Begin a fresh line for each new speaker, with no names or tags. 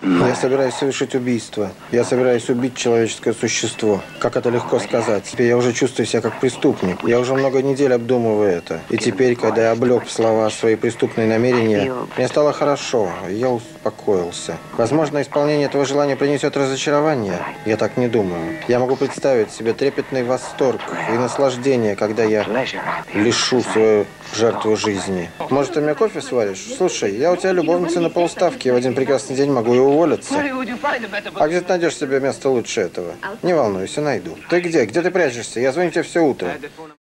Я собираюсь совершить убийство. Я собираюсь убить человеческое существо. Как это легко сказать. Теперь я уже чувствую себя как преступник. Я уже много недель обдумываю это. И теперь, когда я облег в слова свои преступные намерения, мне стало хорошо. Я успокоился. Возможно, исполнение этого желания принесет разочарование. Я так не думаю. Я могу представить себе трепетный восторг и наслаждение, когда я лишу свою жертву жизни. Может, ты мне кофе сваришь? Слушай, я у тебя любовница на полставки. Я в один прекрасный день могу и уволиться. А где ты найдешь себе место лучше этого? Не волнуйся, найду. Ты где? Где ты прячешься? Я звоню тебе все утро.